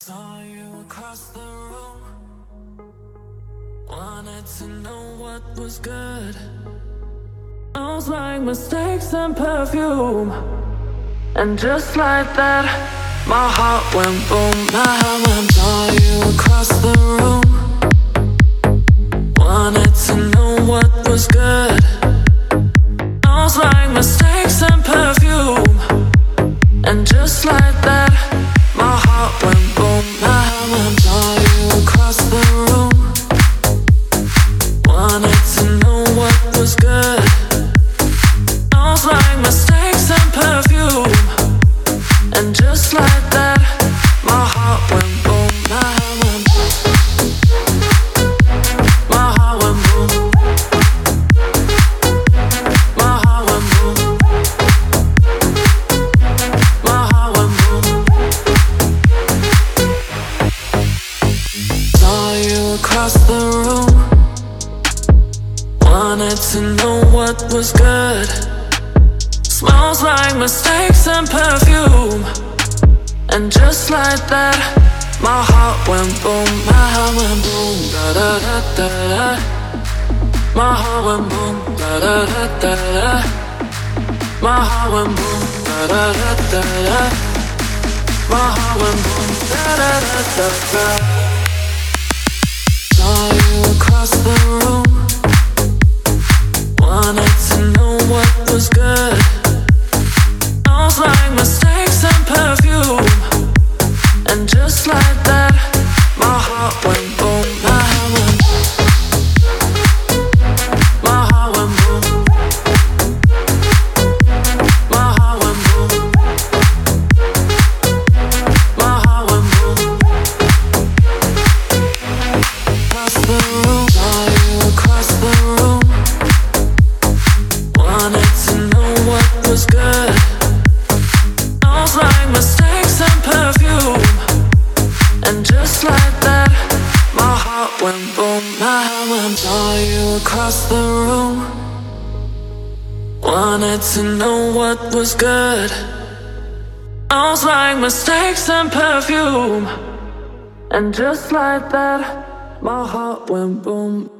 Saw you across the room. Wanted to know what was good. Smells like mistakes and perfume. And just like that, my heart went boom. My heart went. Saw you across the room. Wanted to know what was good. Smells like mistakes and perfume. And just like that, my heart went boom. My heart went. Saw you across the room. Wanted to know what was good. Smells like mistakes and perfume. And just like that, my heart went boom. My heart went boom. My heart went boom. My heart went boom. My heart went boom. Saw you across the room. Wanted to know what was good. Smells like mistakes and perfume. And just like that, my heart went boom. My heart went boom. Da da da da da. My heart went boom. Da da da da da. My heart went boom. Da da da da da. My heart went boom. Da da da da da. Saw you across the room. Wanted to know what was good. Smells like mistakes and perfume. And just like that, my heart went boom. My heart went boom. My heart went boom. My heart went boom. My heart went boom. Across the room. Saw you across the room. Wanted to know what was good. Smells like mistakes and perfume. And just like that, my heart went boom. My heart went. Saw you across the room. Wanted to know what was good. Smells like mistakes and perfume. And just like that, my heart went boom.